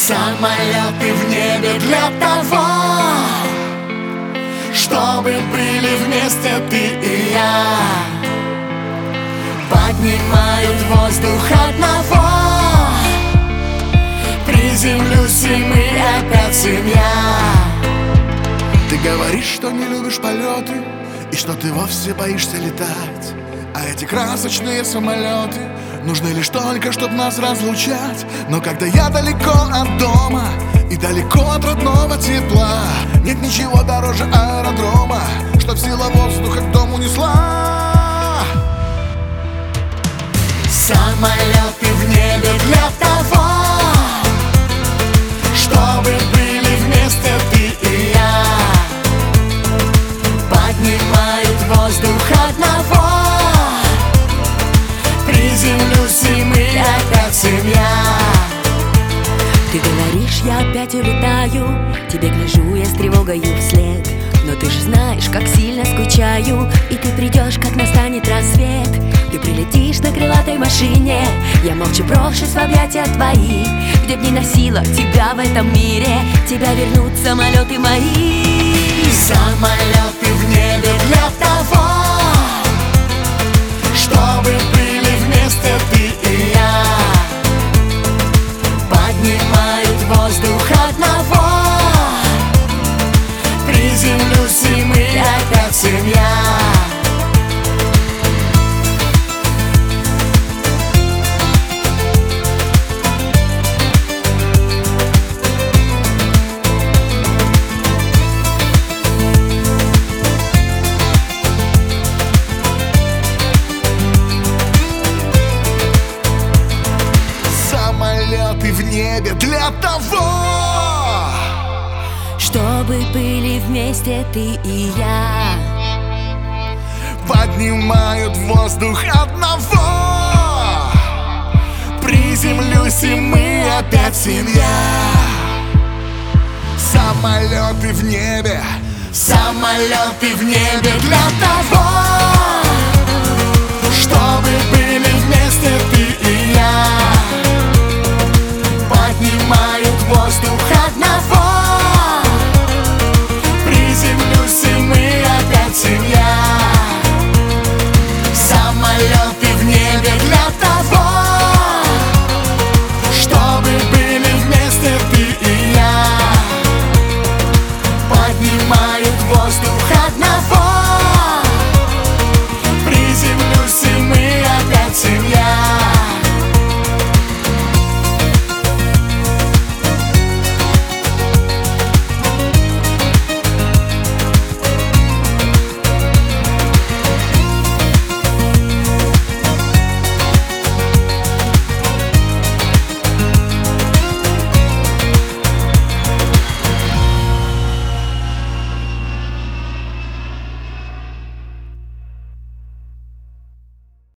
Самолеты в небе для того, чтобы были вместе ты и я. Поднимают воздух одного, приземлюсь и мы опять семья. Ты говоришь, что не любишь полеты и что ты вовсе боишься летать. А эти красочные самолеты нужны лишь только, чтобы нас разлучать. Но когда я далеко от дома и далеко от родного тепла, нет ничего дороже аэродрома, чтоб сила воздуха к дому несла. Самолеты в небе для того, чтобы были вместе ты и я. Поднимают воздух одного, приземлюсь и мы опять семья. Ты говоришь, я опять улетаю, тебе гляжу я с тревогою вслед. Но ты же знаешь, как сильно скучаю, и ты придешь, как настанет рассвет. Ты прилетишь на крылатой машине, я молча брошусь в объятия твои. Где б ни носила тебя в этом мире, тебя вернут самолеты мои. Самолеты в небе для того, чтобы были вместе ты и я. Поднимают воздух одного, приземлюсь и мы опять семья. Самолеты в небе для того, чтобы были вместе ты и я. поднимают воздух одного, приземлюсь и мы опять семья. Самолеты в небе, самолеты в небе для того, чтобы были